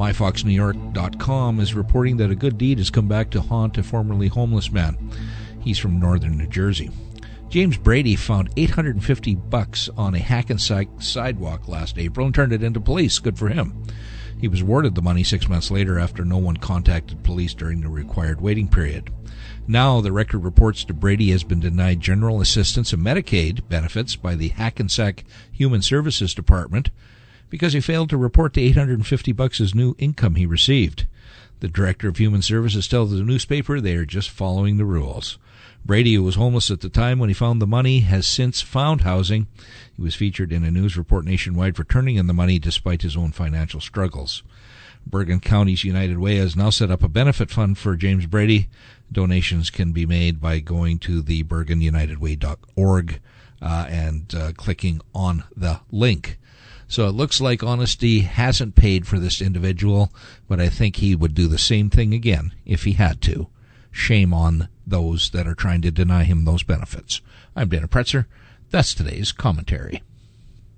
MyFoxNewYork.com is reporting that a good deed has come back to haunt a formerly homeless man. He's from northern New Jersey. James Brady found $850 on a Hackensack sidewalk last April and turned it into police. Good for him. He was awarded the money 6 months later after no one contacted police during the required waiting period. Now, the record reports that Brady has been denied general assistance and Medicaid benefits by the Hackensack Human Services Department because he failed to report the $850 as new income he received. The Director of Human Services tells the newspaper they are just following the rules. Brady, who was homeless at the time when he found the money, has since found housing. He was featured in a news report nationwide for turning in the money despite his own financial struggles. Bergen County's United Way has now set up a benefit fund for James Brady. Donations can be made by going to the bergenunitedway.org and clicking on the link. So it looks like Honesty hasn't paid for this individual, but I think he would do the same thing again if he had to. Shame on those that are trying to deny him those benefits. I'm Dana Pretzer. That's today's commentary.